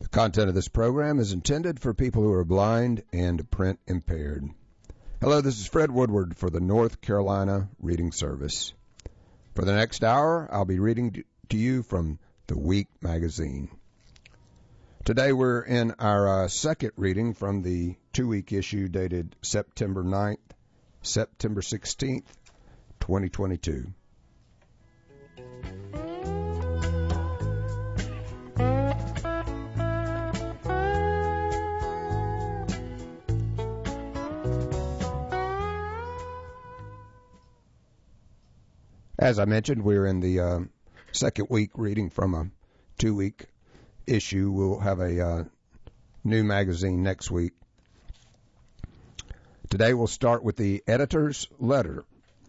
The content of this program is intended for people who are blind and print impaired. Hello, this is Fred Woodward for the North Carolina Reading Service. For the next hour, I'll be reading to you from the Week magazine. Today we're in our second reading from the two-week issue dated September 9th, September 16th, 2022. As I mentioned, we're in the second week reading from a two-week issue. We'll have a new magazine next week. Today we'll start with the editor's letter.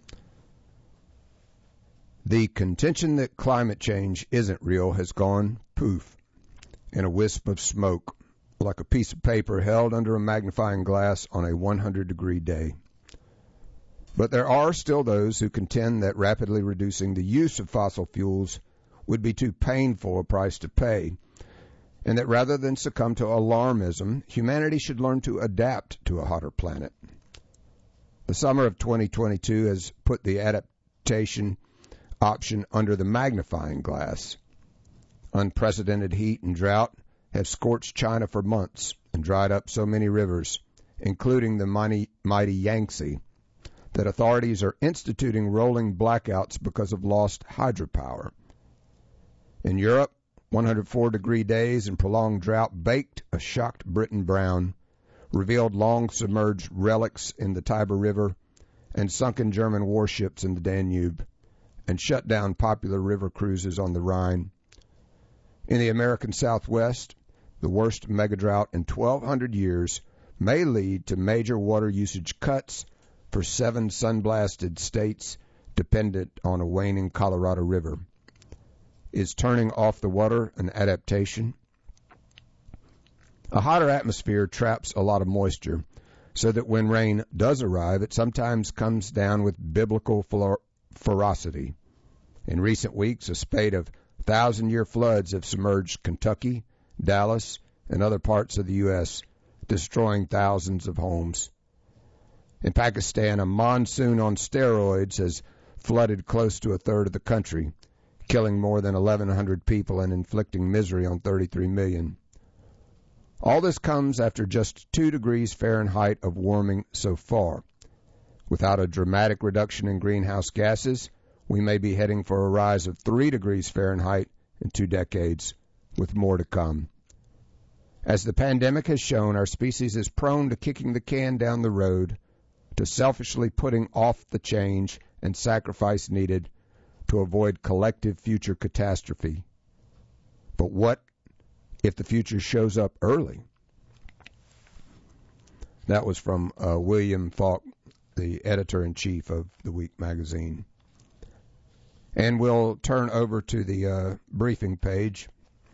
The contention that climate change isn't real has gone poof in a wisp of smoke, like a piece of paper held under a magnifying glass on a 100-degree day. But there are still those who contend that rapidly reducing the use of fossil fuels would be too painful a price to pay, and that rather than succumb to alarmism, humanity should learn to adapt to a hotter planet. The summer of 2022 has put the adaptation option under the magnifying glass. Unprecedented heat and drought have scorched China for months and dried up so many rivers, including the mighty Yangtze, that authorities are instituting rolling blackouts because of lost hydropower. In Europe, 104-degree days and prolonged drought baked a shocked Britain brown, revealed long-submerged relics in the Tiber River and sunken German warships in the Danube, and shut down popular river cruises on the Rhine. In the American Southwest, the worst megadrought in 1,200 years may lead to major water usage cuts for 7 sun-blasted states dependent on a waning Colorado River. Is turning off the water an adaptation? A hotter atmosphere traps a lot of moisture, so that when rain does arrive, it sometimes comes down with biblical ferocity. In recent weeks, a spate of 1,000-year floods have submerged Kentucky, Dallas, and other parts of the U.S., destroying thousands of homes. In Pakistan, a monsoon on steroids has flooded close to a third of the country, killing more than 1,100 people and inflicting misery on 33 million. All this comes after just 2 degrees Fahrenheit of warming so far. Without a dramatic reduction in greenhouse gases, we may be heading for a rise of 3 degrees Fahrenheit in 2 decades, with more to come. As the pandemic has shown, our species is prone to kicking the can down the road, to selfishly putting off the change and sacrifice needed to avoid collective future catastrophe. But what if the future shows up early? That was from William Falk, the editor-in-chief of the Week magazine. And we'll turn over to the briefing page.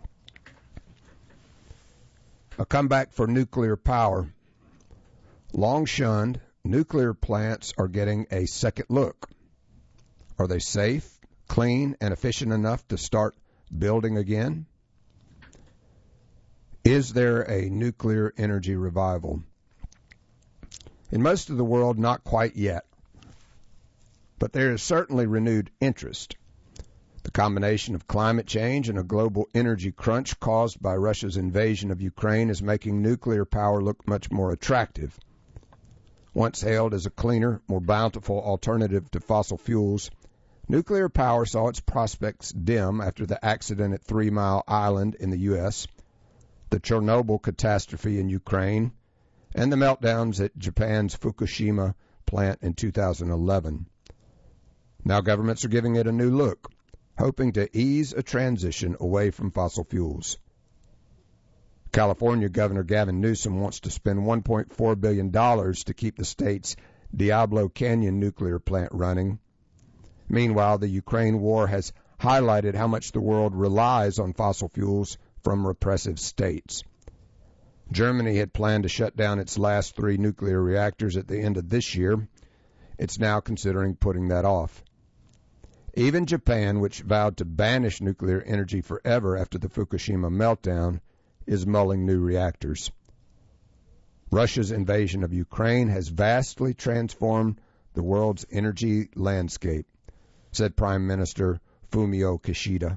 A comeback for nuclear power. Long shunned, nuclear plants are getting a second look. Are they safe, clean, and efficient enough to start building again? Is there a nuclear energy revival? In most of the world, not quite yet. But there is certainly renewed interest. The combination of climate change and a global energy crunch caused by Russia's invasion of Ukraine is making nuclear power look much more attractive. Once hailed as a cleaner, more bountiful alternative to fossil fuels, nuclear power saw its prospects dim after the accident at 3 Mile Island in the U.S., the Chernobyl catastrophe in Ukraine, and the meltdowns at Japan's Fukushima plant in 2011. Now governments are giving it a new look, hoping to ease a transition away from fossil fuels. California Governor Gavin Newsom wants to spend $1.4 billion to keep the state's Diablo Canyon nuclear plant running. Meanwhile, the Ukraine war has highlighted how much the world relies on fossil fuels from repressive states. Germany had planned to shut down its last 3 nuclear reactors at the end of this year. It's now considering putting that off. Even Japan, which vowed to banish nuclear energy forever after the Fukushima meltdown, is mulling new reactors. Russia's invasion of Ukraine has vastly transformed the world's energy landscape, said Prime Minister Fumio Kishida.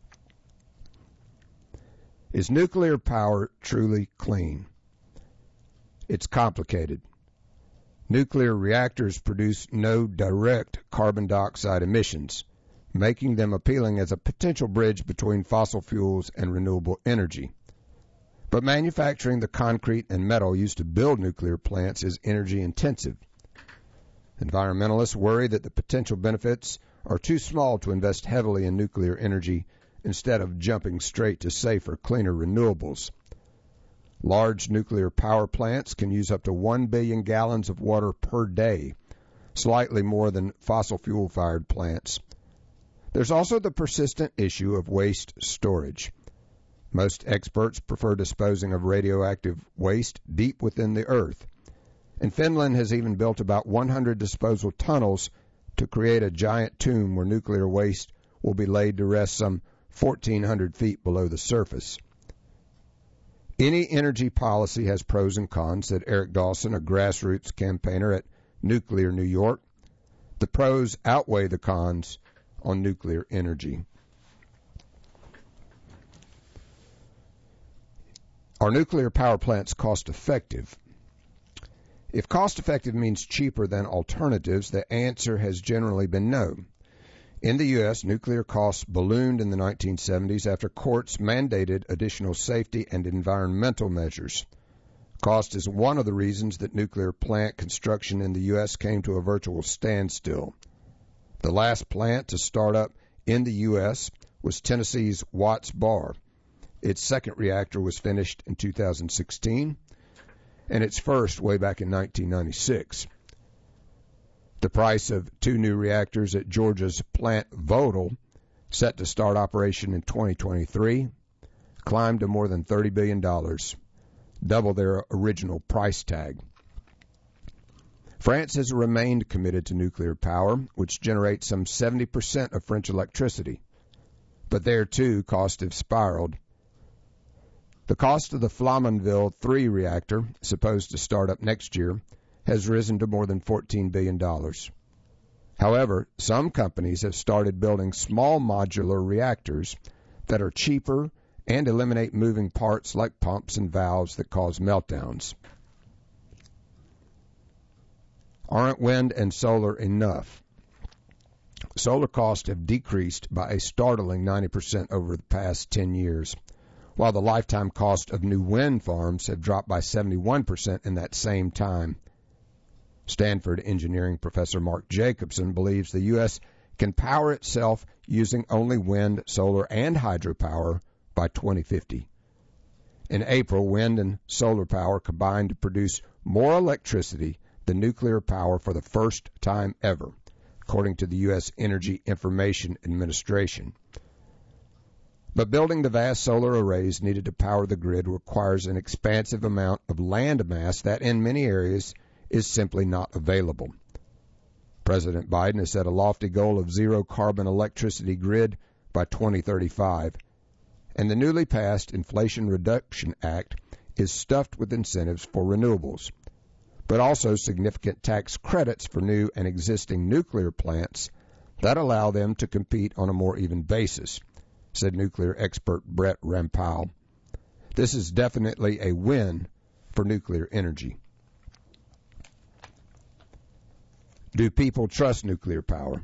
Is nuclear power truly clean? It's complicated. Nuclear reactors produce no direct carbon dioxide emissions, making them appealing as a potential bridge between fossil fuels and renewable energy. But manufacturing the concrete and metal used to build nuclear plants is energy intensive. Environmentalists worry that the potential benefits are too small to invest heavily in nuclear energy instead of jumping straight to safer, cleaner renewables. Large nuclear power plants can use up to 1 billion gallons of water per day, slightly more than fossil fuel-fired plants. There's also the persistent issue of waste storage. Most experts prefer disposing of radioactive waste deep within the earth. And Finland has even built about 100 disposal tunnels to create a giant tomb where nuclear waste will be laid to rest some 1,400 feet below the surface. Any energy policy has pros and cons, said Eric Dawson, a grassroots campaigner at Nuclear New York. The pros outweigh the cons on nuclear energy. Are nuclear power plants cost-effective? If cost-effective means cheaper than alternatives, the answer has generally been no. In the U.S., nuclear costs ballooned in the 1970s after courts mandated additional safety and environmental measures. Cost is one of the reasons that nuclear plant construction in the U.S. came to a virtual standstill. The last plant to start up in the U.S. was Tennessee's Watts Bar. Its second reactor was finished in 2016, and its first way back in 1996. The price of 2 new reactors at Georgia's Plant Vogtle, set to start operation in 2023, climbed to more than $30 billion, double their original price tag. France has remained committed to nuclear power, which generates some 70% of French electricity. But there, too, costs have spiraled. The cost of the Flamanville 3 reactor, supposed to start up next year, has risen to more than $14 billion. However, some companies have started building small modular reactors that are cheaper and eliminate moving parts like pumps and valves that cause meltdowns. Aren't wind and solar enough? Solar costs have decreased by a startling 90% over the past 10 years, while the lifetime cost of new wind farms have dropped by 71% in that same time. Stanford engineering professor Mark Jacobson believes the U.S. can power itself using only wind, solar, and hydropower by 2050. In April, wind and solar power combined to produce more electricity than nuclear power for the first time ever, according to the U.S. Energy Information Administration. But building the vast solar arrays needed to power the grid requires an expansive amount of land mass that in many areas is simply not available. President Biden has set a lofty goal of zero carbon electricity grid by 2035, and the newly passed Inflation Reduction Act is stuffed with incentives for renewables, but also significant tax credits for new and existing nuclear plants that allow them to compete on a more even basis, said nuclear expert Brett Rampal. This is definitely a win for nuclear energy. Do people trust nuclear power?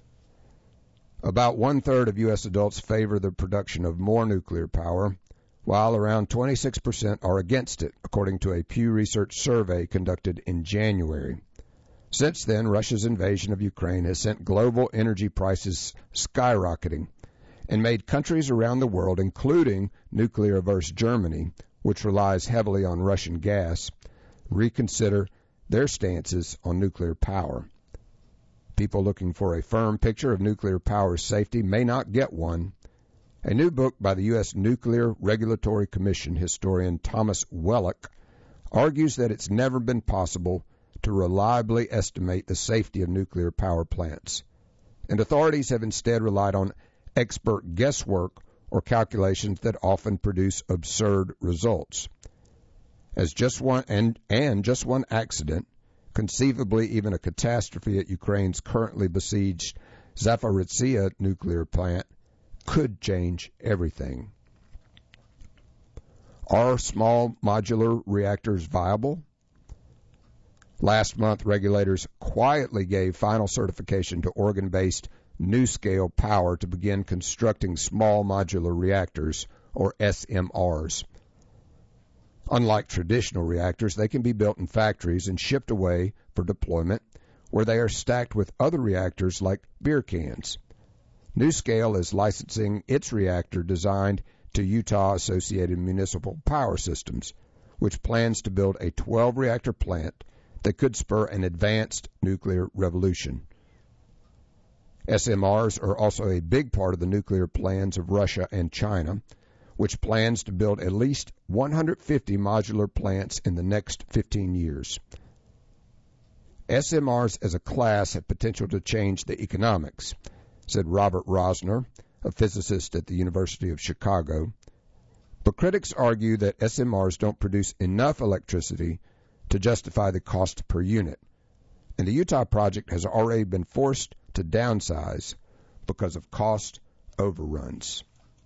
About 1/3 of U.S. adults favor the production of more nuclear power, while around 26% are against it, according to a Pew Research survey conducted in January. Since then, Russia's invasion of Ukraine has sent global energy prices skyrocketing and made countries around the world, including nuclear-averse Germany, which relies heavily on Russian gas, reconsider their stances on nuclear power. People looking for a firm picture of nuclear power safety may not get one. A new book by the U.S. Nuclear Regulatory Commission historian Thomas Wellock argues that it's never been possible to reliably estimate the safety of nuclear power plants, and authorities have instead relied on expert guesswork or calculations that often produce absurd results. As just one accident, conceivably even a catastrophe at Ukraine's currently besieged Zaporizhzhia nuclear plant, could change everything. Are small modular reactors viable? Last month, regulators quietly gave final certification to Oregon-based NuScale Power to begin constructing small modular reactors, or SMRs. Unlike traditional reactors, they can be built in factories and shipped away for deployment, where they are stacked with other reactors like beer cans. NuScale is licensing its reactor designed to Utah Associated Municipal Power Systems, which plans to build a 12-reactor plant that could spur an advanced nuclear revolution. SMRs are also a big part of the nuclear plans of Russia and China, which plans to build at least 150 modular plants in the next 15 years. SMRs as a class have potential to change the economics, said Robert Rosner, a physicist at the University of Chicago. But critics argue that SMRs don't produce enough electricity to justify the cost per unit, and the Utah project has already been forced to downsize because of cost overruns.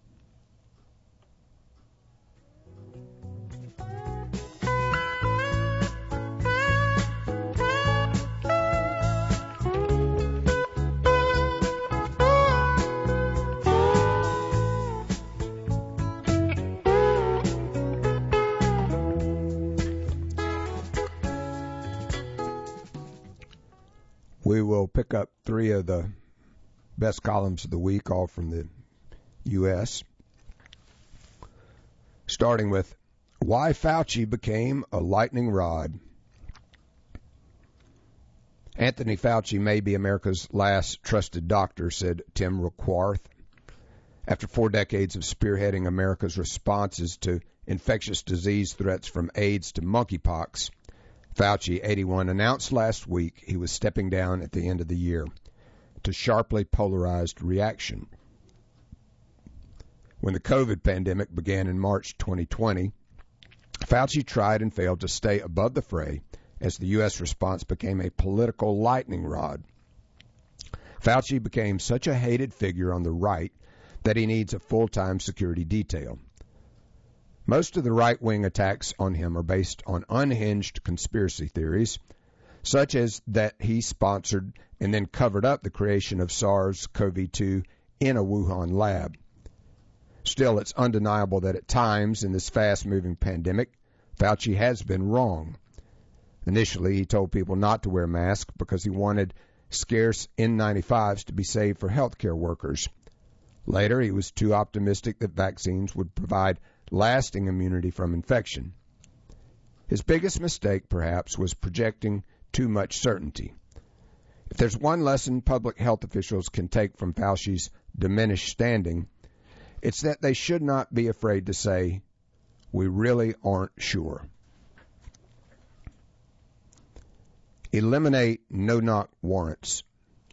We will pick up three of the best columns of the week, all from the U.S., starting with Why Fauci Became a Lightning Rod. Anthony Fauci may be America's last trusted doctor, said Tim Ruckworth. After 4 decades of spearheading America's responses to infectious disease threats from AIDS to monkeypox, Fauci, 81, announced last week he was stepping down at the end of the year to sharply polarized reaction. When the COVID pandemic began in March 2020, Fauci tried and failed to stay above the fray as the U.S. response became a political lightning rod. Fauci became such a hated figure on the right that he needs a full-time security detail. Most of the right-wing attacks on him are based on unhinged conspiracy theories, such as that he sponsored and then covered up the creation of SARS-CoV-2 in a Wuhan lab. Still, it's undeniable that at times in this fast-moving pandemic, Fauci has been wrong. Initially, he told people not to wear masks because he wanted scarce N95s to be saved for healthcare workers. Later, he was too optimistic that vaccines would provide lasting immunity from infection. His biggest mistake, perhaps, was projecting too much certainty. If there's one lesson public health officials can take from Fauci's diminished standing, it's that they should not be afraid to say, "We really aren't sure." Eliminate no-knock warrants.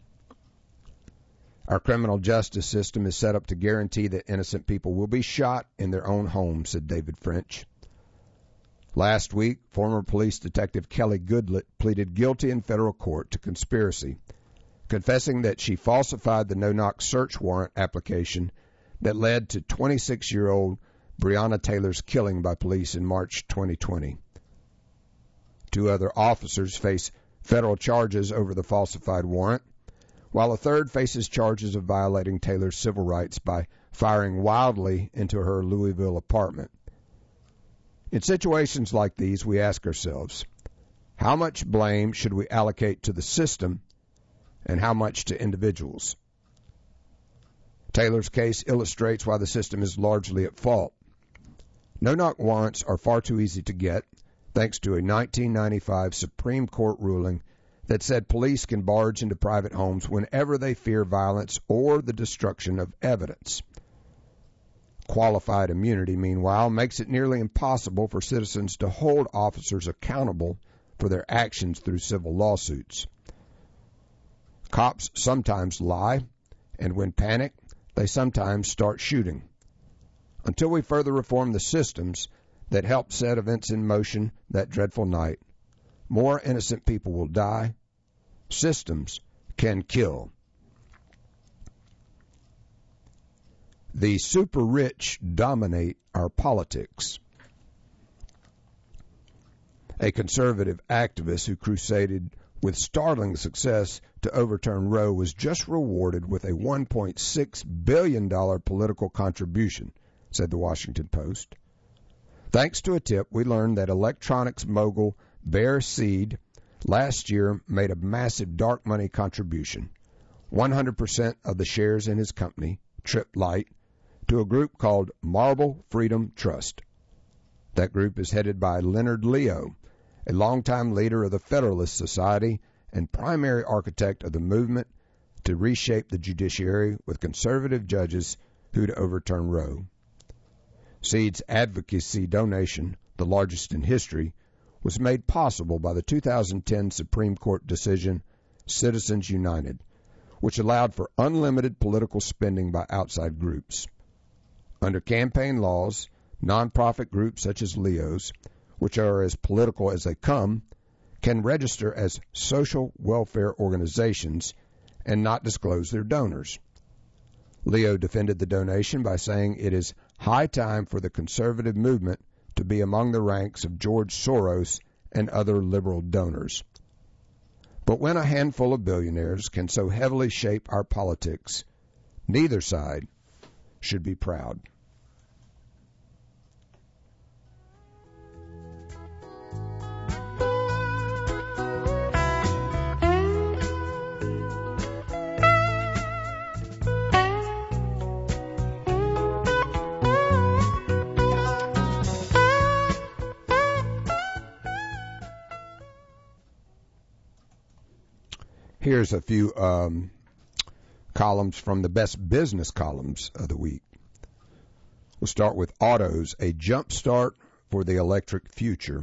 Our criminal justice system is set up to guarantee that innocent people will be shot in their own homes, said David French. Last week, former police detective Kelly Goodlett pleaded guilty in federal court to conspiracy, confessing that she falsified the no-knock search warrant application that led to 26-year-old Breonna Taylor's killing by police in March 2020. 2 other officers face federal charges over the falsified warrant, while a third faces charges of violating Taylor's civil rights by firing wildly into her Louisville apartment. In situations like these, we ask ourselves, how much blame should we allocate to the system and how much to individuals? Taylor's case illustrates why the system is largely at fault. No-knock warrants are far too easy to get, thanks to a 1995 Supreme Court ruling that said police can barge into private homes whenever they fear violence or the destruction of evidence. Qualified immunity, meanwhile, makes it nearly impossible for citizens to hold officers accountable for their actions through civil lawsuits. Cops sometimes lie, and when panicked, they sometimes start shooting. until we further reform the systems that helped set events in motion that dreadful night, more innocent people will die. Systems can kill. The super rich dominate our politics. A conservative activist who crusaded with startling success to overturn Roe was just rewarded with a $1.6 billion political contribution, said the Washington Post. Thanks to a tip, we learned that electronics mogul Bear Seed last year made a massive dark money contribution, 100% of the shares in his company, Trip Light, to a group called Marble Freedom Trust. That group is headed by Leonard Leo, a longtime leader of the Federalist Society and primary architect of the movement to reshape the judiciary with conservative judges who'd overturn Roe. Seed's advocacy donation, the largest in history, was made possible by the 2010 Supreme Court decision Citizens United, which allowed for unlimited political spending by outside groups. Under campaign laws, nonprofit groups such as Leo's, which are as political as they come, can register as social welfare organizations and not disclose their donors. Leo defended the donation by saying it is high time for the conservative movement to be among the ranks of George Soros and other liberal donors. But when a handful of billionaires can so heavily shape our politics, neither side should be proud. Here's a few columns from the best business columns of the week. We'll start with autos, a jump start for the electric future.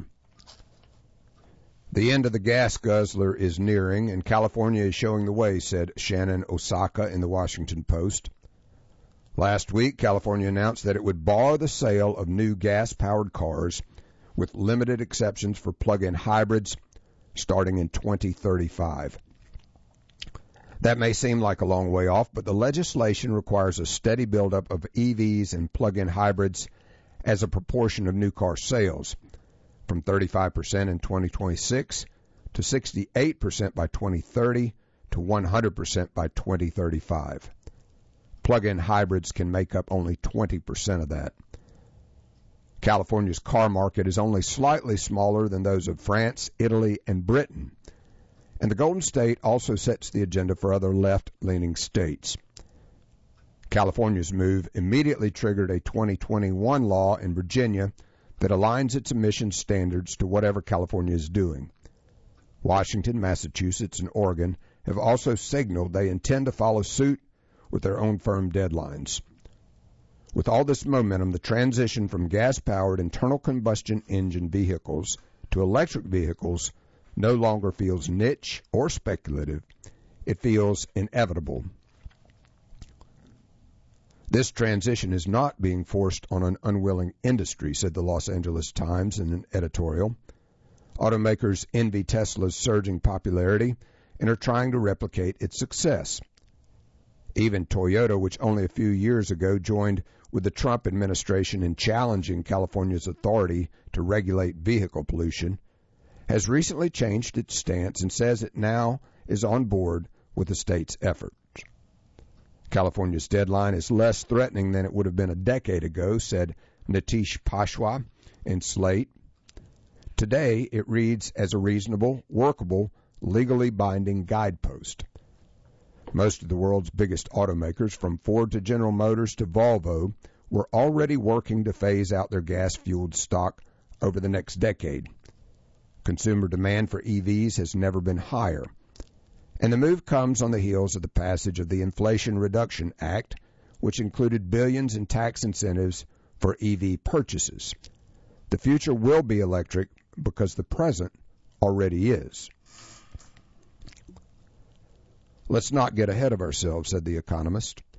The end of the gas guzzler is nearing, and California is showing the way, said Shannon Osaka in the Washington Post. Last week, California announced that it would bar the sale of new gas-powered cars with limited exceptions for plug-in hybrids starting in 2035. That may seem like a long way off, but the legislation requires a steady buildup of EVs and plug-in hybrids as a proportion of new car sales, from 35% in 2026 to 68% by 2030 to 100% by 2035. Plug-in hybrids can make up only 20% of that. California's car market is only slightly smaller than those of France, Italy, and Britain. And the Golden State also sets the agenda for other left-leaning states. California's move immediately triggered a 2021 law in Virginia that aligns its emissions standards to whatever California is doing. Washington, Massachusetts, and Oregon have also signaled they intend to follow suit with their own firm deadlines. With all this momentum, the transition from gas-powered internal combustion engine vehicles to electric vehicles no longer feels niche or speculative. It feels inevitable. This transition is not being forced on an unwilling industry, said the Los Angeles Times in an editorial. Automakers envy Tesla's surging popularity and are trying to replicate its success. Even Toyota, which only a few years ago joined with the Trump administration in challenging California's authority to regulate vehicle pollution, has recently changed its stance and says it now is on board with the state's efforts. California's deadline is less threatening than it would have been a decade ago, said Nitish Pashwa in Slate. Today, it reads as a reasonable, workable, legally binding guidepost. Most of the world's biggest automakers, from Ford to General Motors to Volvo, were already working to phase out their gas-fueled stock over the next decade. Consumer demand for EVs has never been higher. And the move comes on the heels of the passage of the Inflation Reduction Act, which included billions in tax incentives for EV purchases. The future will be electric because the present already is. Let's not get ahead of ourselves, said The Economist.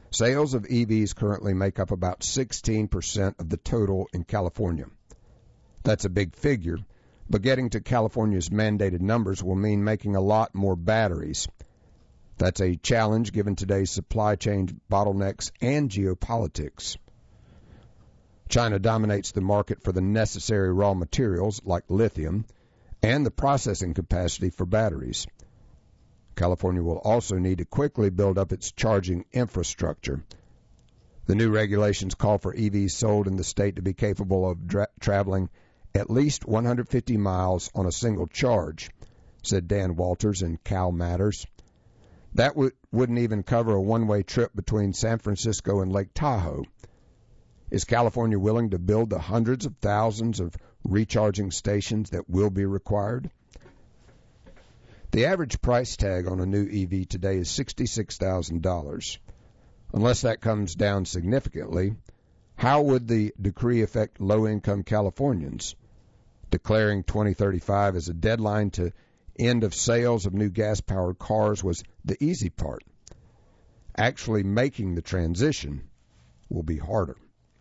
Sales of EVs currently make up about 16% of the total in California. That's a big figure, but getting to California's mandated numbers will mean making a lot more batteries. That's a challenge given today's supply chain bottlenecks and geopolitics. China dominates the market for the necessary raw materials like lithium and the processing capacity for batteries. California will also need to quickly build up its charging infrastructure. The new regulations call for EVs sold in the state to be capable of traveling at least 150 miles on a single charge, said Dan Walters in Cal Matters. That wouldn't even cover a one-way trip between San Francisco and Lake Tahoe. Is California willing to build the hundreds of thousands of recharging stations that will be required? The average price tag on a new EV today is $66,000. Unless that comes down significantly, how would the decree affect low-income Californians? Declaring 2035 as a deadline to end of sales of new gas-powered cars was the easy part. Actually making the transition will be harder.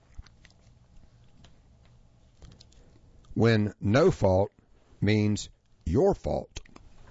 When no fault means your fault.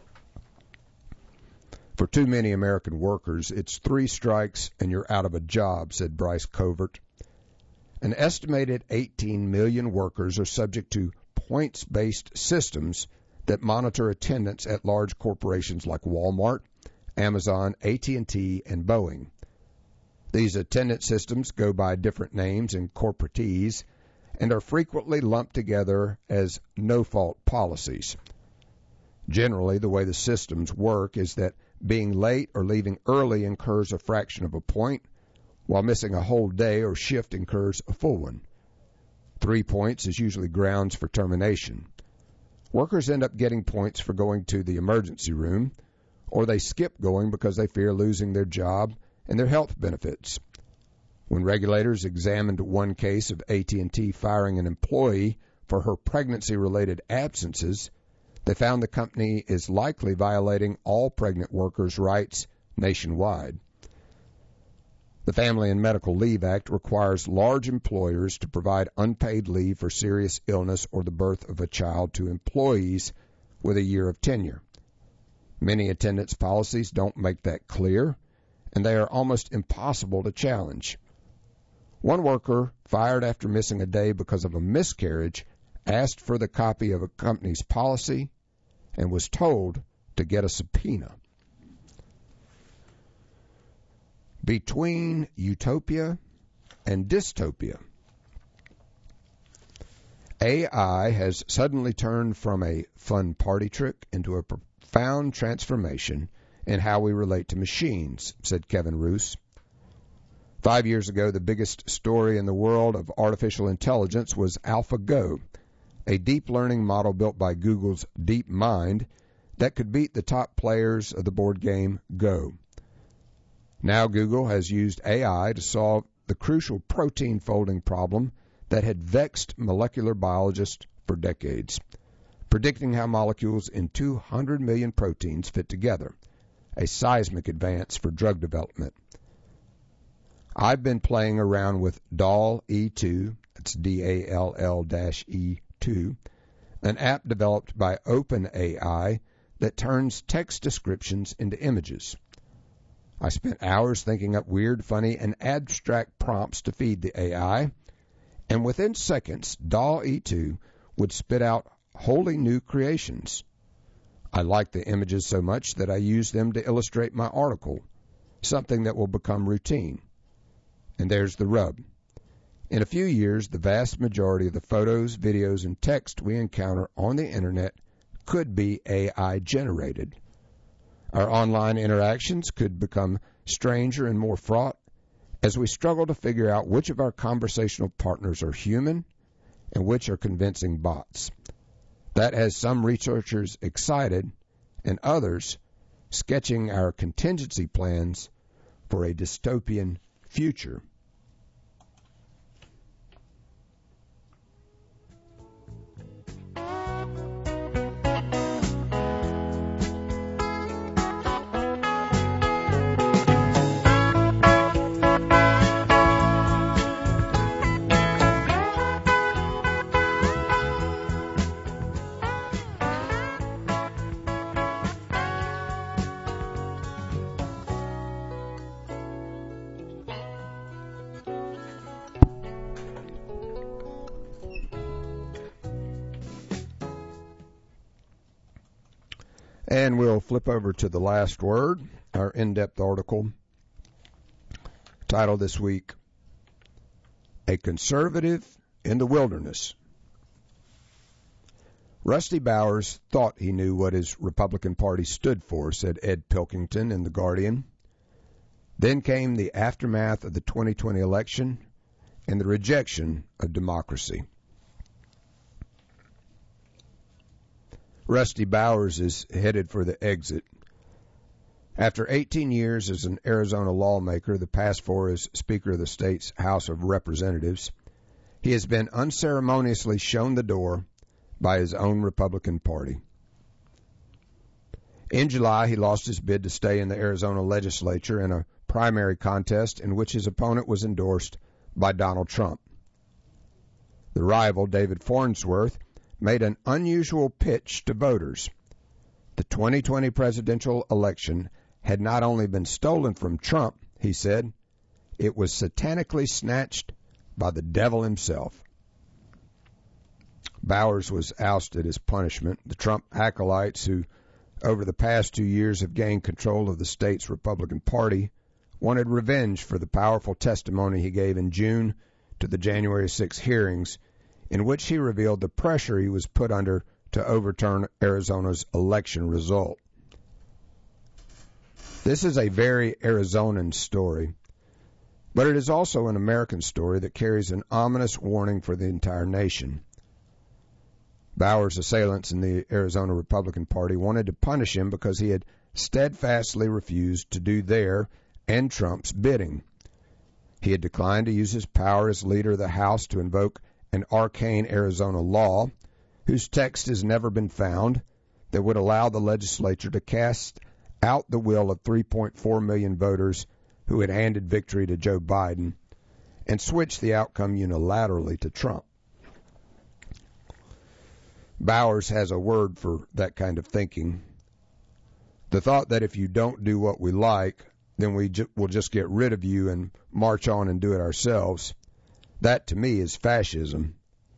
For too many American workers, it's 3 strikes and you're out of a job, said Bryce Covert. An estimated 18 million workers are subject to points-based systems that monitor attendance at large corporations like Walmart, Amazon, AT&T, and Boeing. These attendance systems go by different names and corporatees and are frequently lumped together as no-fault policies. Generally, the way the systems work is that being late or leaving early incurs a fraction of a point, while missing a whole day or shift incurs a full one. 3 points is usually grounds for termination. Workers end up getting points for going to the emergency room, or they skip going because they fear losing their job and their health benefits. When regulators examined one case of AT&T firing an employee for her pregnancy-related absences, they found the company is likely violating all pregnant workers' rights nationwide. The Family and Medical Leave Act requires large employers to provide unpaid leave for serious illness or the birth of a child to employees with a year of tenure. Many attendance policies don't make that clear, and they are almost impossible to challenge. One worker, fired after missing a day because of a miscarriage, asked for the copy of a company's policy and was told to get a subpoena. Between utopia and dystopia. AI has suddenly turned from a fun party trick into a profound transformation in how we relate to machines, said Kevin Roos. 5 years ago, the biggest story in the world of artificial intelligence was AlphaGo, a deep learning model built by Google's DeepMind that could beat the top players of the board game Go. Now Google has used AI to solve the crucial protein folding problem that had vexed molecular biologists for decades, predicting how molecules in 200 million proteins fit together, a seismic advance for drug development. I've been playing around with DALL-E2, that's DALL-E2, an app developed by OpenAI that turns text descriptions into images. I spent hours thinking up weird, funny, and abstract prompts to feed the AI, and within seconds, DALL-E2 would spit out wholly new creations. I like the images so much that I use them to illustrate my article, something that will become routine. And there's the rub. In a few years, the vast majority of the photos, videos, and text we encounter on the Internet could be AI-generated. Our online interactions could become stranger and more fraught as we struggle to figure out which of our conversational partners are human and which are convincing bots. That has some researchers excited and others sketching our contingency plans for a dystopian future. And we'll flip over to The Last Word, our in-depth article, titled this week, A Conservative in the Wilderness. Rusty Bowers thought he knew what his Republican Party stood for, said Ed Pilkington in The Guardian. Then came the aftermath of the 2020 election and the rejection of democracy. Rusty Bowers is headed for the exit. After 18 years as an Arizona lawmaker, the past 4 as Speaker of the state's House of Representatives, he has been unceremoniously shown the door by his own Republican Party. In July, he lost his bid to stay in the Arizona legislature in a primary contest in which his opponent was endorsed by Donald Trump. The rival, David Farnsworth, made an unusual pitch to voters. The 2020 presidential election had not only been stolen from Trump, he said, it was satanically snatched by the devil himself. Bowers was ousted as punishment. The Trump acolytes who, over the past 2 years, have gained control of the state's Republican Party, wanted revenge for the powerful testimony he gave in June to the January 6 hearings, in which he revealed the pressure he was put under to overturn Arizona's election result. This is a very Arizonan story, but it is also an American story that carries an ominous warning for the entire nation. Bowers' assailants in the Arizona Republican Party wanted to punish him because he had steadfastly refused to do their and Trump's bidding. He had declined to use his power as leader of the House to invoke an arcane Arizona law, whose text has never been found, that would allow the legislature to cast out the will of 3.4 million voters who had handed victory to Joe Biden and switch the outcome unilaterally to Trump. Bowers has a word for that kind of thinking. The thought that if you don't do what we like, then we'll just get rid of you and march on and do it ourselves. That, to me, is fascism.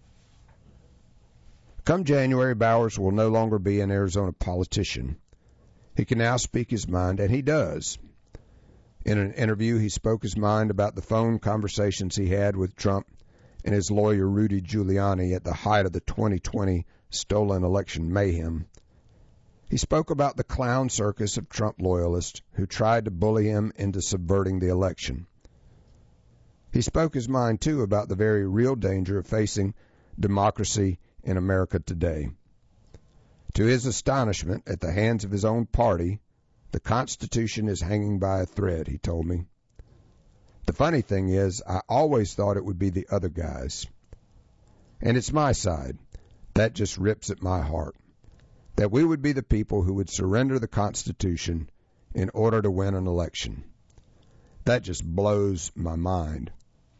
Come January, Bowers will no longer be an Arizona politician. He can now speak his mind, and he does. In an interview, he spoke his mind about the phone conversations he had with Trump and his lawyer Rudy Giuliani at the height of the 2020 stolen election mayhem. He spoke about the clown circus of Trump loyalists who tried to bully him into subverting the election. He spoke his mind, too, about the very real danger of facing democracy in America today. To his astonishment, at the hands of his own party, the Constitution is hanging by a thread, he told me. The funny thing is, I always thought it would be the other guys. And it's my side. That just rips at my heart. That we would be the people who would surrender the Constitution in order to win an election. That just blows my mind.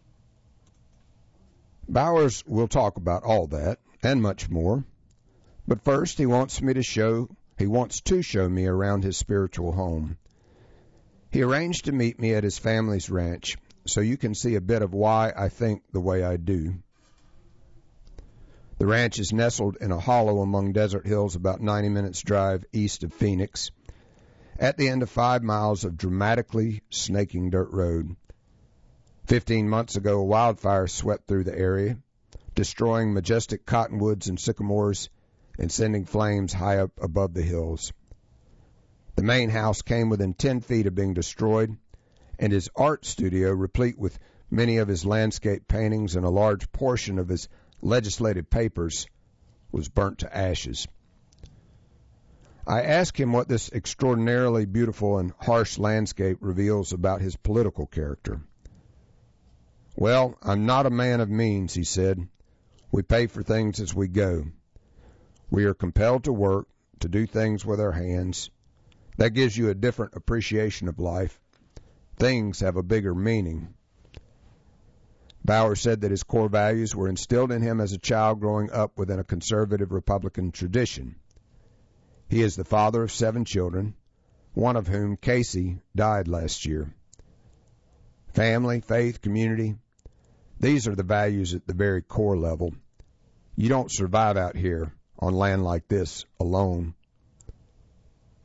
Bowers will talk about all that and much more. But first, he wants to show me around his spiritual home. He arranged to meet me at his family's ranch so you can see a bit of why I think the way I do. The ranch is nestled in a hollow among desert hills about 90 minutes' drive east of Phoenix, at the end of 5 miles of dramatically snaking dirt road. 15 months ago, a wildfire swept through the area, destroying majestic cottonwoods and sycamores and sending flames high up above the hills. The main house came within 10 feet of being destroyed, and his art studio, replete with many of his landscape paintings and a large portion of his legislative papers, was burnt to ashes. I asked him what this extraordinarily beautiful and harsh landscape reveals about his political character. Well, I'm not a man of means, he said. We pay for things as we go. We are compelled to work, to do things with our hands. That gives you a different appreciation of life. Things have a bigger meaning. Bowers said that his core values were instilled in him as a child growing up within a conservative Republican tradition. He is the father of 7 children, one of whom, Casey, died last year. Family, faith, community, these are the values at the very core level. You don't survive out here on land like this alone.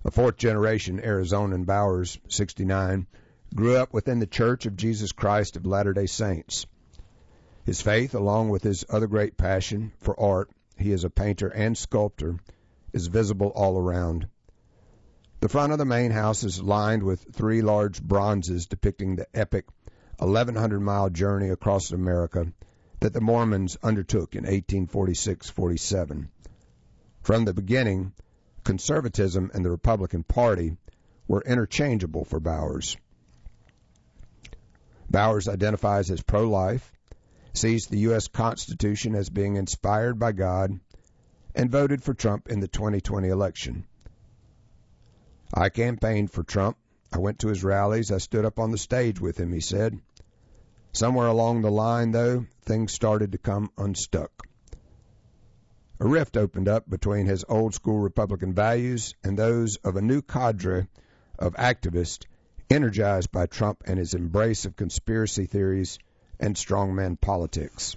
A fourth-generation Arizonan, Bowers, 69, grew up within the Church of Jesus Christ of Latter-day Saints. His faith, along with his other great passion for art, he is a painter and sculptor, is visible all around. The front of the main house is lined with 3 large bronzes depicting the epic 1,100-mile journey across America that the Mormons undertook in 1846-47. From the beginning, conservatism and the Republican Party were interchangeable for Bowers. Bowers identifies as pro-life, sees the U.S. Constitution as being inspired by God, and voted for Trump in the 2020 election. I campaigned for Trump. I went to his rallies. I stood up on the stage with him, he said. Somewhere along the line, though, things started to come unstuck. A rift opened up between his old-school Republican values and those of a new cadre of activists energized by Trump and his embrace of conspiracy theories and strongman politics.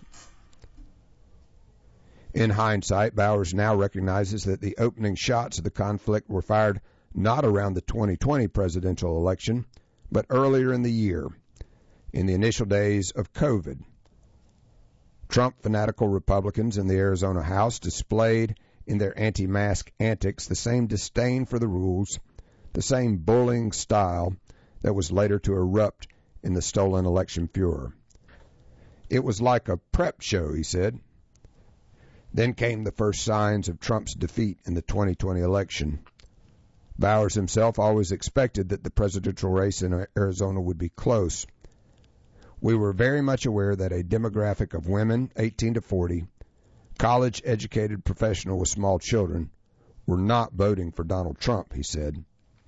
In hindsight, Bowers now recognizes that the opening shots of the conflict were fired not around the 2020 presidential election, but earlier in the year, in the initial days of COVID. Trump fanatical Republicans in the Arizona House displayed in their anti-mask antics the same disdain for the rules, the same bullying style that was later to erupt in the stolen election furor. It was like a prep show, he said. Then came the first signs of Trump's defeat in the 2020 election. Bowers himself always expected that the presidential race in Arizona would be close. We were very much aware that a demographic of women, 18 to 40, college-educated professional with small children, were not voting for Donald Trump, he said.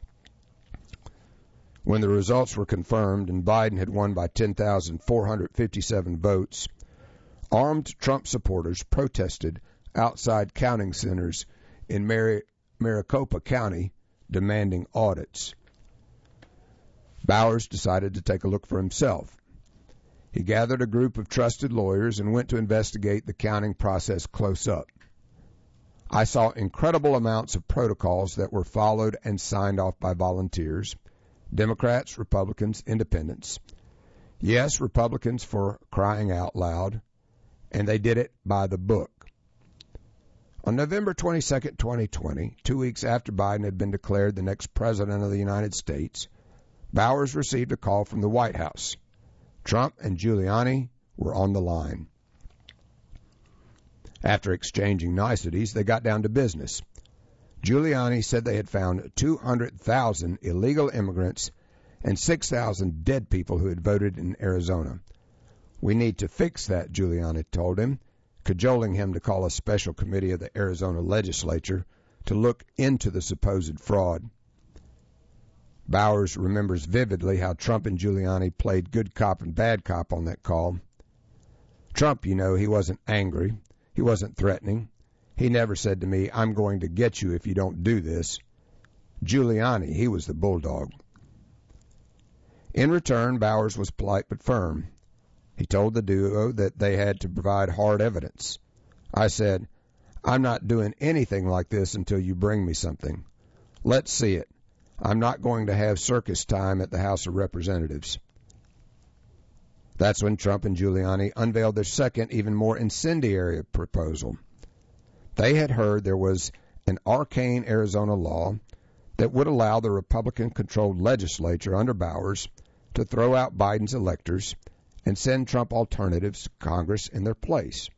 When the results were confirmed and Biden had won by 10,457 votes, armed Trump supporters protested outside counting centers in Maricopa County, demanding audits. Bowers decided to take a look for himself. He gathered a group of trusted lawyers and went to investigate the counting process close up. I saw incredible amounts of protocols that were followed and signed off by volunteers, Democrats, Republicans, Independents. Yes, Republicans for crying out loud, and they did it by the book. On November 22, 2020, 2 weeks after Biden had been declared the next president of the United States, Bowers received a call from the White House. Trump and Giuliani were on the line. After exchanging niceties, they got down to business. Giuliani said they had found 200,000 illegal immigrants and 6,000 dead people who had voted in Arizona. We need to fix that, Giuliani told him, cajoling him to call a special committee of the Arizona legislature to look into the supposed fraud. Bowers remembers vividly how Trump and Giuliani played good cop and bad cop on that call. Trump, you know, he wasn't angry. He wasn't threatening. He never said to me, I'm going to get you if you don't do this. Giuliani, he was the bulldog. In return, Bowers was polite but firm. He told the duo that they had to provide hard evidence. I said, I'm not doing anything like this until you bring me something. Let's see it. I'm not going to have circus time at the House of Representatives. That's when Trump and Giuliani unveiled their second, even more incendiary proposal. They had heard there was an arcane Arizona law that would allow the Republican-controlled legislature under Bowers to throw out Biden's electors and send Trump alternatives to Congress in their place.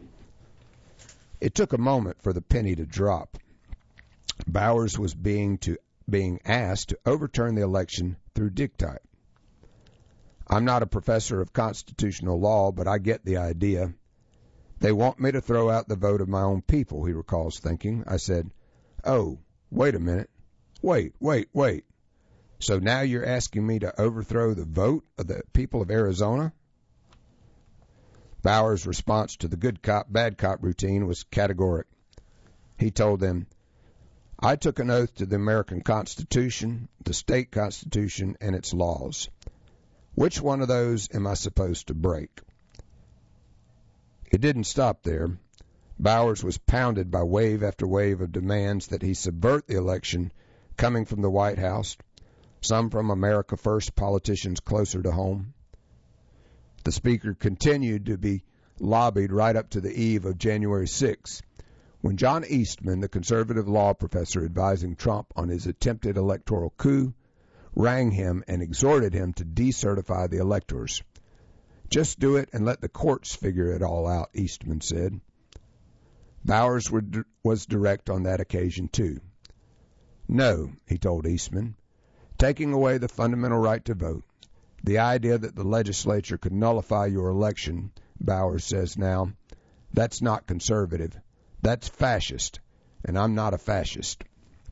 It took a moment for the penny to drop. Bowers was being asked to overturn the election through dictate. I'm not a professor of constitutional law, but I get the idea. They want me to throw out the vote of my own people, he recalls thinking. I said, oh, wait a minute. Wait. So now you're asking me to overthrow the vote of the people of Arizona? Bowers' response to the good cop, bad cop routine was categoric. He told them, I took an oath to the American Constitution, the state constitution, and its laws. Which one of those am I supposed to break? It didn't stop there. Bowers was pounded by wave after wave of demands that he subvert the election coming from the White House, some from America First politicians closer to home. The speaker continued to be lobbied right up to the eve of January 6th, when John Eastman, the conservative law professor advising Trump on his attempted electoral coup, rang him and exhorted him to decertify the electors. "Just do it and let the courts figure it all out," Eastman said. Bowers was direct on that occasion, too. "No," he told Eastman, "taking away the fundamental right to vote, the idea that the legislature could nullify your election," Bowers says now, "that's not conservative. That's fascist, and I'm not a fascist."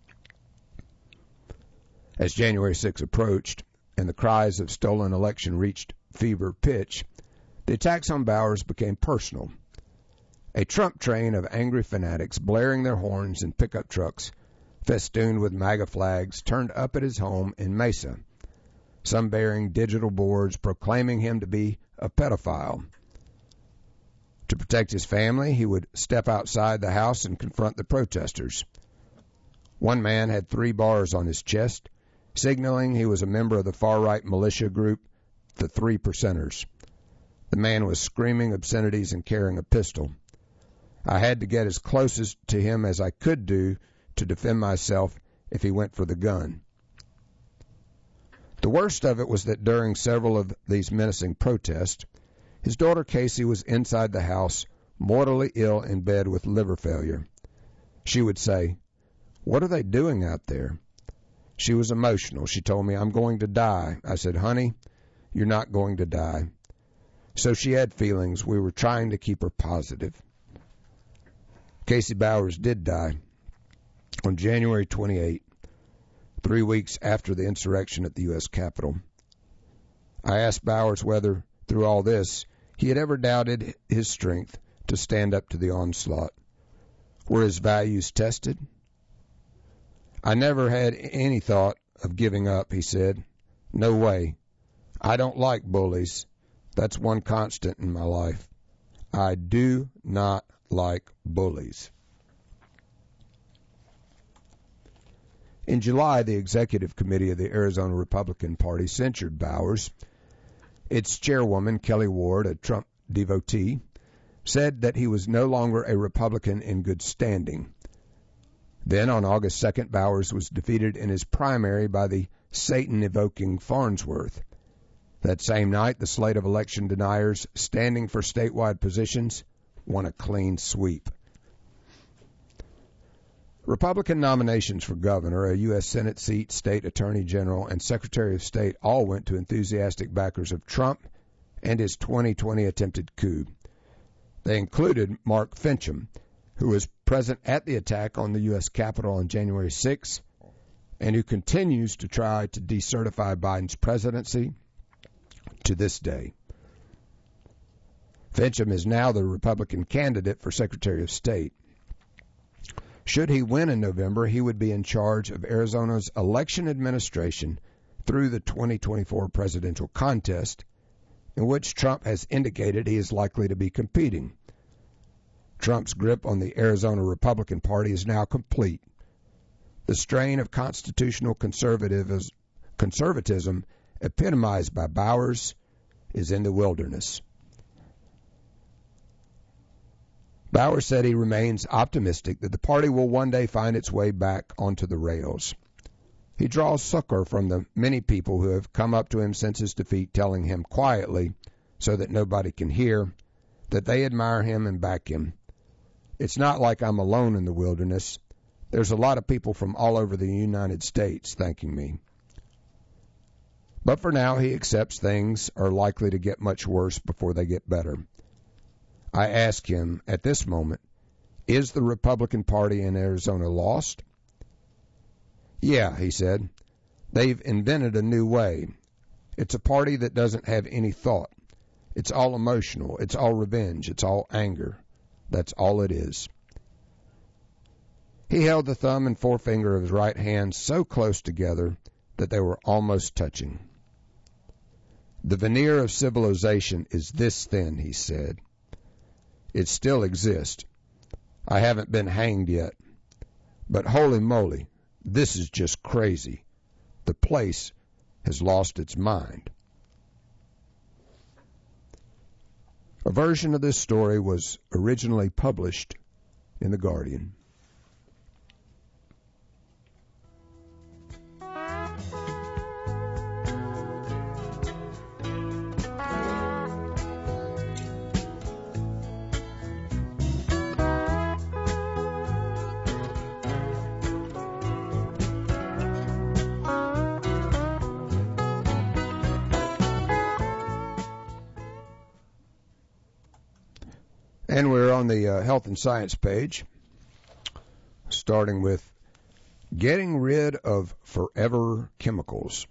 As January 6 approached and the cries of stolen election reached fever pitch, the attacks on Bowers became personal. A Trump train of angry fanatics blaring their horns in pickup trucks festooned with MAGA flags turned up at his home in Mesa, some bearing digital boards proclaiming him to be a pedophile. To protect his family, he would step outside the house and confront the protesters. One man had 3 bars on his chest, signaling he was a member of the far-right militia group, the 3 Percenters. The man was screaming obscenities and carrying a pistol. I had to get as close to him as I could do to defend myself if he went for the gun. The worst of it was that during several of these menacing protests, his daughter Casey was inside the house, mortally ill in bed with liver failure. She would say, "What are they doing out there?" She was emotional. She told me, "I'm going to die." I said, "Honey, you're not going to die." So she had feelings. We were trying to keep her positive. Casey Bowers did die on January 28, 3 weeks after the insurrection at the U.S. Capitol. I asked Bowers whether, through all this, he had ever doubted his strength to stand up to the onslaught. Were his values tested? "I never had any thought of giving up," he said. "No way. I don't like bullies. That's one constant in my life. I do not like bullies." In July, the executive committee of the Arizona Republican Party censured Bowers. Its chairwoman, Kelly Ward, a Trump devotee, said that he was no longer a Republican in good standing. Then, on August 2nd, Bowers was defeated in his primary by the Satan-evoking Farnsworth. That same night, the slate of election deniers standing for statewide positions won a clean sweep. Republican nominations for governor, a U.S. Senate seat, state attorney general, and secretary of state all went to enthusiastic backers of Trump and his 2020 attempted coup. They included Mark Finchem, who was present at the attack on the U.S. Capitol on January 6, and who continues to try to decertify Biden's presidency to this day. Finchem is now the Republican candidate for Secretary of State. Should he win in November, he would be in charge of Arizona's election administration through the 2024 presidential contest, in which Trump has indicated he is likely to be competing. Trump's grip on the Arizona Republican Party is now complete. The strain of constitutional conservatism epitomized by Bowers is in the wilderness. Bowers said he remains optimistic that the party will one day find its way back onto the rails. He draws succor from the many people who have come up to him since his defeat, telling him quietly, so that nobody can hear, that they admire him and back him. "It's not like I'm alone in the wilderness. There's a lot of people from all over the United States thanking me." But for now, he accepts things are likely to get much worse before they get better. I ask him, at this moment, is the Republican Party in Arizona lost? "Yeah," he said. "They've invented a new way. It's a party that doesn't have any thought. It's all emotional. It's all revenge. It's all anger. That's all it is." He held the thumb and forefinger of his right hand so close together that they were almost touching. "The veneer of civilization is this thin," he said. "It still exists. I haven't been hanged yet. But holy moly, This is just crazy. The place has lost its mind. A version of this story was originally published in The Guardian. And we're on the health and science page, starting with getting rid of forever chemicals.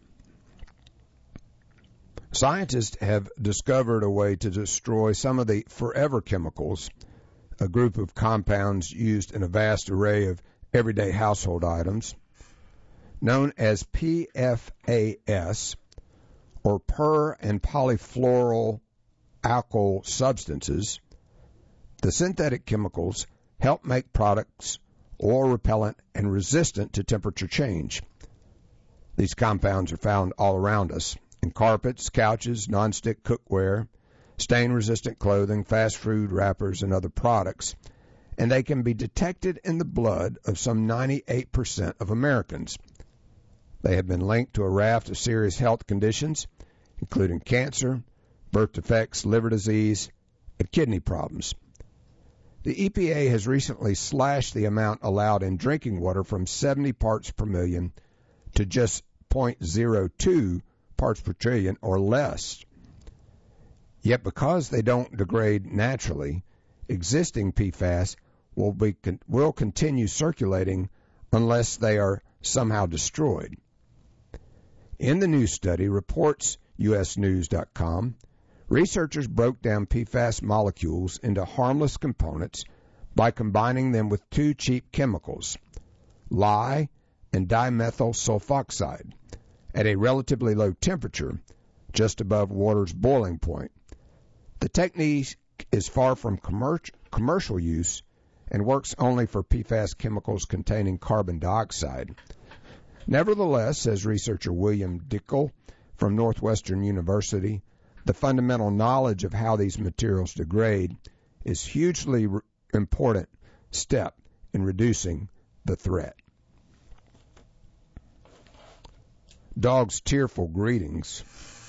Scientists have discovered a way to destroy some of the forever chemicals, a group of compounds used in a vast array of everyday household items, known as PFAS, or per- and polyfluoroalkyl substances. The synthetic chemicals help make products oil repellent and resistant to temperature change. These compounds are found all around us in carpets, couches, nonstick cookware, stain-resistant clothing, fast food wrappers, and other products, and they can be detected in the blood of some 98% of Americans. They have been linked to a raft of serious health conditions, including cancer, birth defects, liver disease, and kidney problems. The EPA has recently slashed the amount allowed in drinking water from 70 parts per million to just 0.02 parts per trillion or less. Yet because they don't degrade naturally, existing PFAS will continue circulating unless they are somehow destroyed. In the new study, reports USnews.com, researchers broke down PFAS molecules into harmless components by combining them with two cheap chemicals, lye and dimethyl sulfoxide, at a relatively low temperature, just above water's boiling point. The technique is far from commercial use and works only for PFAS chemicals containing carbon dioxide. Nevertheless, says researcher William Dickel from Northwestern University, the fundamental knowledge of how these materials degrade is a hugely important step in reducing the threat. Dog's tearful greetings.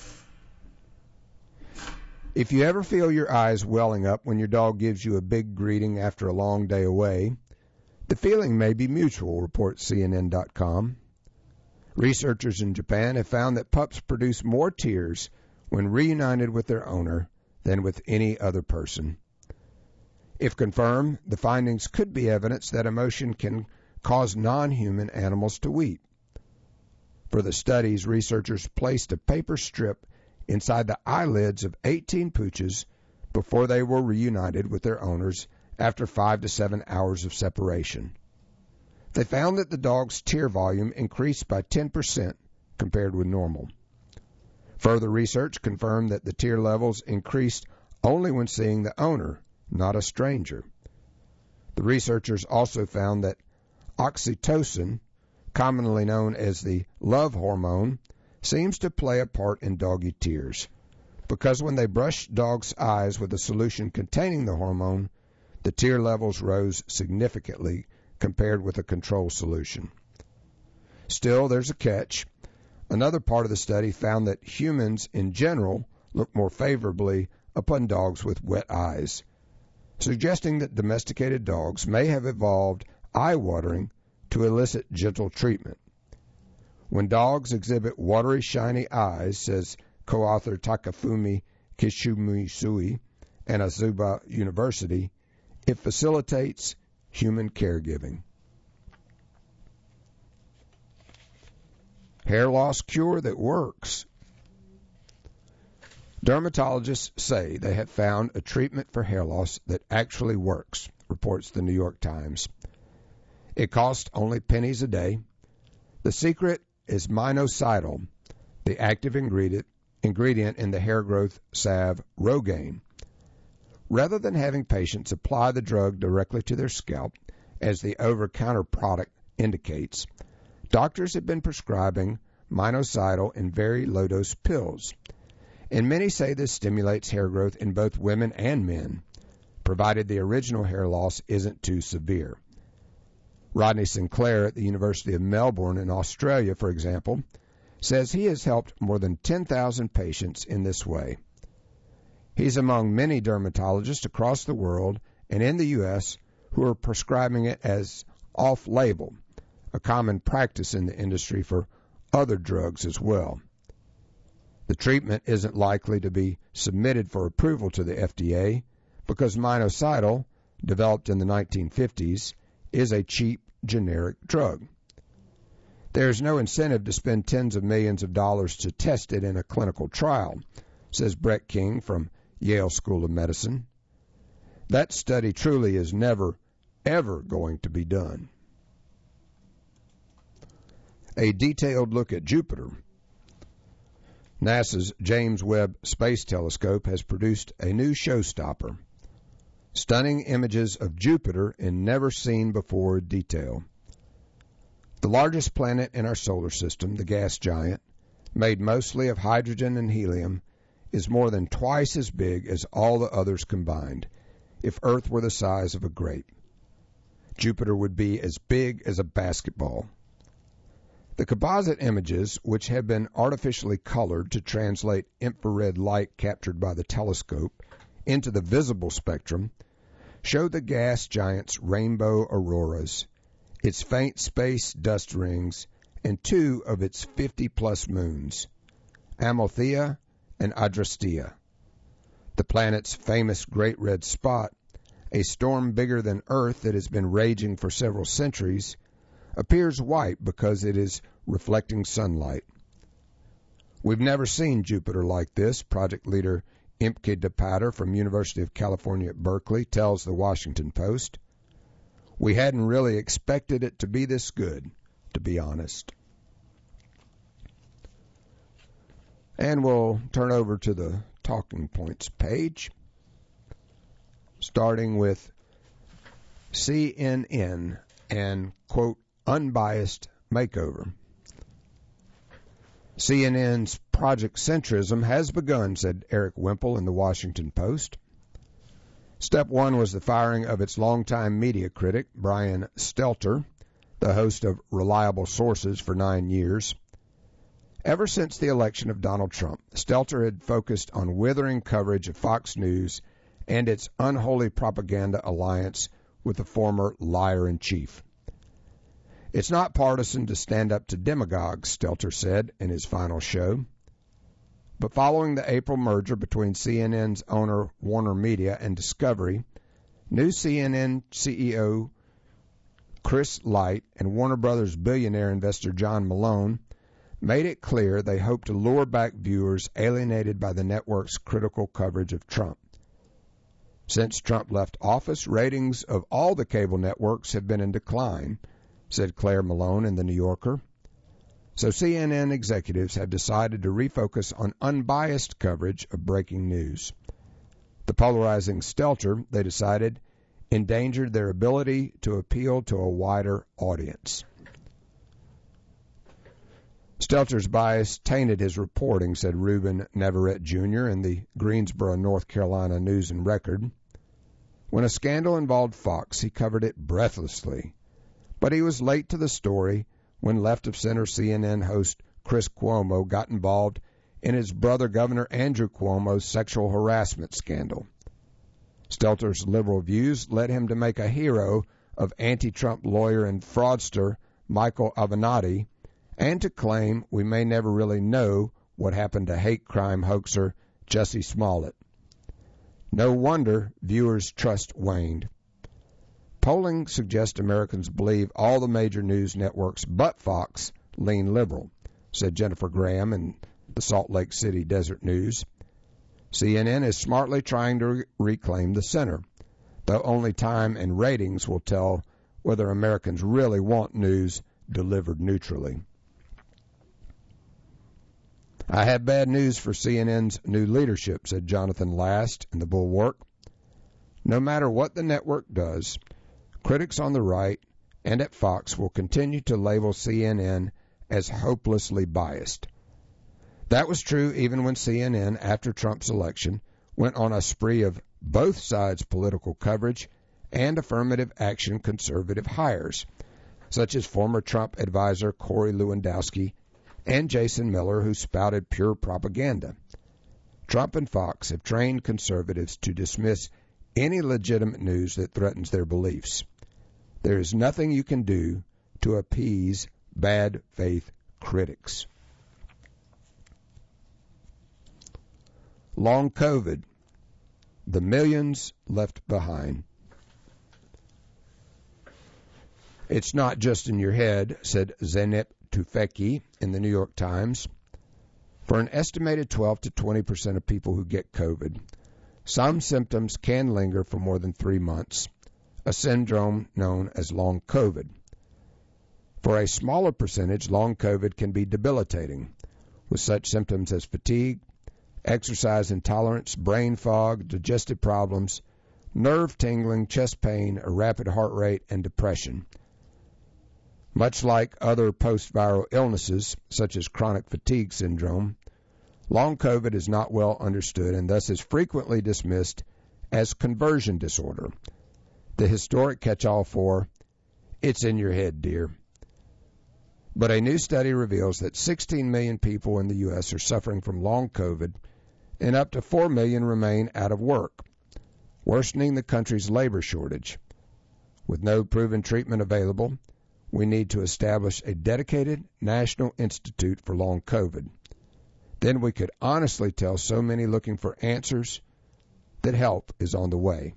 If you ever feel your eyes welling up when your dog gives you a big greeting after a long day away, the feeling may be mutual, reports CNN.com. Researchers in Japan have found that pups produce more tears when reunited with their owner than with any other person. If confirmed, the findings could be evidence that emotion can cause non-human animals to weep. For the studies, researchers placed a paper strip inside the eyelids of 18 pooches before they were reunited with their owners after 5 to 7 hours of separation. They found that the dog's tear volume increased by 10% compared with normal. Further research confirmed that the tear levels increased only when seeing the owner, not a stranger. The researchers also found that oxytocin, commonly known as the love hormone, seems to play a part in doggy tears, because when they brushed dogs' eyes with a solution containing the hormone, the tear levels rose significantly compared with a control solution. Still, there's a catch. Another part of the study found that humans in general look more favorably upon dogs with wet eyes, suggesting that domesticated dogs may have evolved eye watering to elicit gentle treatment. When dogs exhibit watery, shiny eyes, says co-author Takafumi Kishimisui and Azuba University, it facilitates human caregiving. Hair loss cure that works. Dermatologists say they have found a treatment for hair loss that actually works, reports the New York Times. It costs only pennies a day. The secret is minocytol, the active ingredient in the hair growth salve Rogaine. Rather than having patients apply the drug directly to their scalp, as the over-the-counter product indicates, doctors have been prescribing minocycline in very low-dose pills, and many say this stimulates hair growth in both women and men, provided the original hair loss isn't too severe. Rodney Sinclair at the University of Melbourne in Australia, for example, says he has helped more than 10,000 patients in this way. He's among many dermatologists across the world and in the U.S. who are prescribing it as off-label, a common practice in the industry for other drugs as well. The treatment isn't likely to be submitted for approval to the FDA because minocycline, developed in the 1950s, is a cheap generic drug. There's no incentive to spend tens of millions of dollars to test it in a clinical trial, says Brett King from Yale School of Medicine. That study truly is never, ever going to be done. A detailed look at Jupiter. NASA's James Webb Space Telescope has produced a new showstopper. Stunning images of Jupiter in never-seen-before detail. The largest planet in our solar system, the gas giant, made mostly of hydrogen and helium, is more than twice as big as all the others combined, if Earth were the size of a grape. Jupiter would be as big as a basketball. The composite images, which have been artificially colored to translate infrared light captured by the telescope into the visible spectrum, show the gas giant's rainbow auroras, its faint space dust rings, and two of its 50-plus moons, Amalthea and Adrastea. The planet's famous Great Red Spot, a storm bigger than Earth that has been raging for several centuries, appears white because it is reflecting sunlight. We've never seen Jupiter like this, project leader Imke de Pater from University of California at Berkeley tells the Washington Post. We hadn't really expected it to be this good, to be honest. And we'll turn over to the talking points page, starting with CNN and, quote, unbiased makeover. CNN's Project Centrism has begun, said Eric Wimple in the Washington Post. Step one was the firing of its longtime media critic, Brian Stelter, the host of Reliable Sources for 9 years. Ever since the election of Donald Trump, Stelter had focused on withering coverage of Fox News and its unholy propaganda alliance with the former liar-in-chief. It's not partisan to stand up to demagogues, Stelter said in his final show. But following the April merger between CNN's owner Warner Media and Discovery, new CNN CEO Chris Light and Warner Brothers billionaire investor John Malone made it clear they hope to lure back viewers alienated by the network's critical coverage of Trump. Since Trump left office, ratings of all the cable networks have been in decline, said Claire Malone in The New Yorker. So CNN executives have decided to refocus on unbiased coverage of breaking news. The polarizing Stelter, they decided, endangered their ability to appeal to a wider audience. Stelter's bias tainted his reporting, said Reuben Navarrete Jr. in the Greensboro, North Carolina News and Record. When a scandal involved Fox, he covered it breathlessly. But he was late to the story when left-of-center CNN host Chris Cuomo got involved in his brother Governor Andrew Cuomo's sexual harassment scandal. Stelter's liberal views led him to make a hero of anti-Trump lawyer and fraudster Michael Avenatti and to claim we may never really know what happened to hate crime hoaxer Jussie Smollett. No wonder viewers' trust waned. Polling suggests Americans believe all the major news networks but Fox lean liberal, said Jennifer Graham in the Salt Lake City Desert News. CNN is smartly trying to reclaim the center, though only time and ratings will tell whether Americans really want news delivered neutrally. I have bad news for CNN's new leadership, said Jonathan Last in the Bulwark. No matter what the network does, critics on the right and at Fox will continue to label CNN as hopelessly biased. That was true even when CNN, after Trump's election, went on a spree of both sides' political coverage and affirmative action conservative hires, such as former Trump advisor Corey Lewandowski and Jason Miller, who spouted pure propaganda. Trump and Fox have trained conservatives to dismiss any legitimate news that threatens their beliefs. There is nothing you can do to appease bad faith critics. Long COVID, the millions left behind. It's not just in your head, said Zeynep Tufekci in the New York Times. For an estimated 12 to 20% of people who get COVID, some symptoms can linger for more than 3 months, a syndrome known as long COVID. For a smaller percentage, long COVID can be debilitating, with such symptoms as fatigue, exercise intolerance, brain fog, digestive problems, nerve tingling, chest pain, a rapid heart rate, and depression. Much like other post-viral illnesses, such as chronic fatigue syndrome, long COVID is not well understood and thus is frequently dismissed as conversion disorder, the historic catch-all for, it's in your head, dear. But a new study reveals that 16 million people in the U.S. are suffering from long COVID, and up to 4 million remain out of work, worsening the country's labor shortage. With no proven treatment available, we need to establish a dedicated National Institute for Long COVID. Then we could honestly tell so many looking for answers that help is on the way.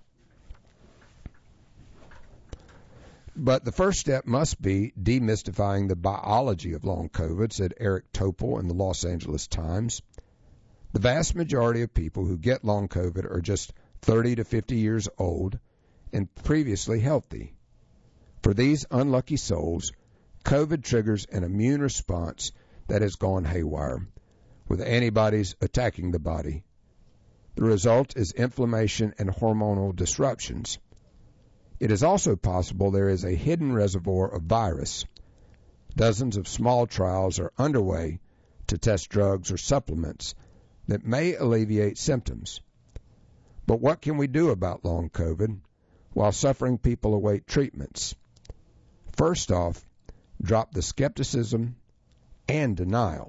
But the first step must be demystifying the biology of long COVID, said Eric Topol in the Los Angeles Times. The vast majority of people who get long COVID are just 30 to 50 years old and previously healthy. For these unlucky souls, COVID triggers an immune response that has gone haywire, with antibodies attacking the body. The result is inflammation and hormonal disruptions. It is also possible there is a hidden reservoir of virus. Dozens of small trials are underway to test drugs or supplements that may alleviate symptoms. But what can we do about long COVID while suffering people await treatments? First off, drop the skepticism and denial.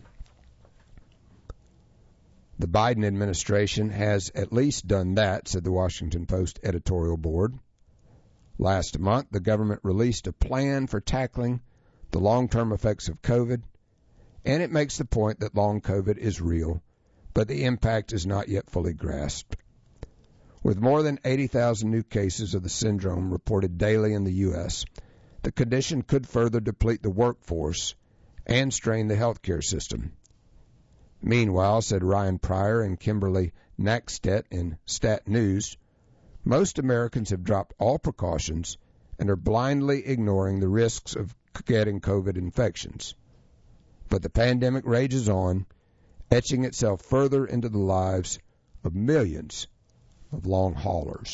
The Biden administration has at least done that, said the Washington Post editorial board. Last month, the government released a plan for tackling the long-term effects of COVID, and it makes the point that long COVID is real, but the impact is not yet fully grasped. With more than 80,000 new cases of the syndrome reported daily in the U.S., the condition could further deplete the workforce and strain the healthcare system. Meanwhile, said Ryan Pryor and Kimberly Nackstedt in Stat News, most Americans have dropped all precautions and are blindly ignoring the risks of getting COVID infections. But the pandemic rages on, etching itself further into the lives of millions of long haulers.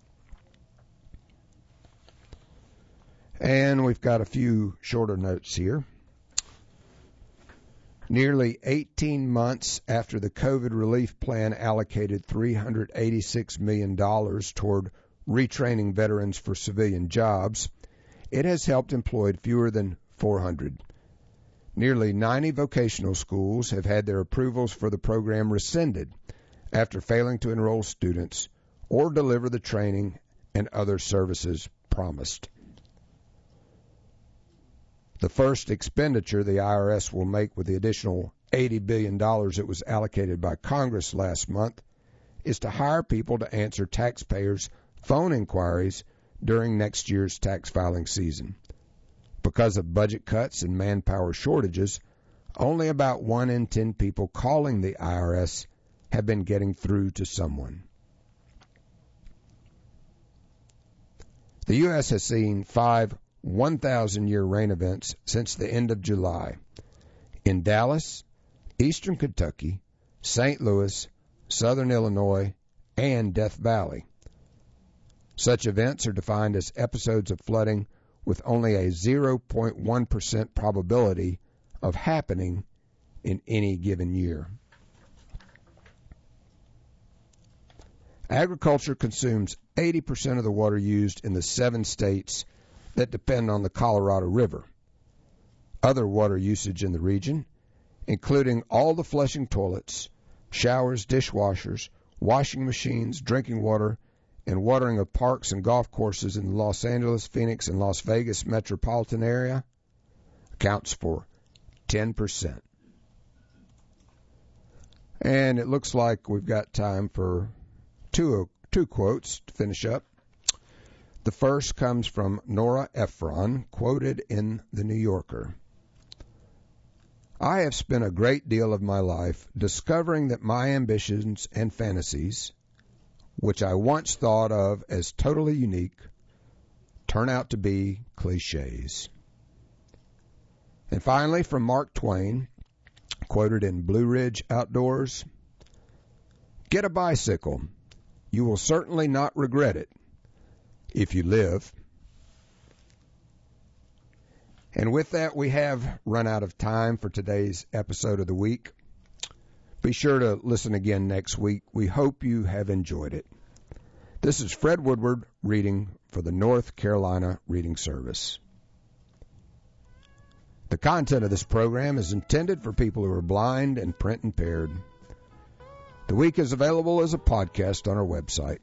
And we've got a few shorter notes here. Nearly 18 months after the COVID relief plan allocated $386 million toward retraining veterans for civilian jobs, it has helped employ fewer than 400. Nearly 90 vocational schools have had their approvals for the program rescinded after failing to enroll students or deliver the training and other services promised. The first expenditure the IRS will make with the additional $80 billion it was allocated by Congress last month is to hire people to answer taxpayers' phone inquiries during next year's tax filing season. Because of budget cuts and manpower shortages, only about 1 in 10 people calling the IRS have been getting through to someone. The U.S. has seen 5 1,000-year rain events since the end of July in Dallas, eastern Kentucky, St. Louis, southern Illinois, and Death Valley. Such events are defined as episodes of flooding with only a 0.1% probability of happening in any given year. Agriculture consumes 80% of the water used in the 7 states that depend on the Colorado River. Other water usage in the region, including all the flushing toilets, showers, dishwashers, washing machines, drinking water, and watering of parks and golf courses in the Los Angeles, Phoenix, and Las Vegas metropolitan area, accounts for 10%. And it looks like we've got time for two quotes to finish up. The first comes from Nora Ephron, quoted in The New Yorker. I have spent a great deal of my life discovering that my ambitions and fantasies, which I once thought of as totally unique, turn out to be cliches. And finally, from Mark Twain, quoted in Blue Ridge Outdoors, get a bicycle. You will certainly not regret it if you live. And with that, we have run out of time for today's episode of the week. Be sure to listen again next week. We hope you have enjoyed it. This is Fred Woodward reading for the North Carolina Reading Service. The content of this program is intended for people who are blind and print impaired. The week is available as a podcast on our website,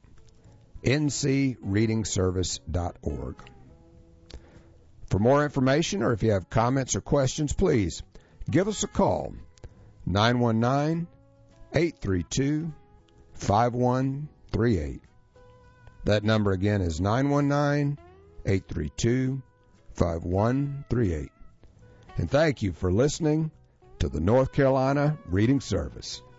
ncreadingservice.org. For more information or if you have comments or questions, please give us a call, 919-832-5138. That number again is 919-832-5138. And thank you for listening to the North Carolina Reading Service.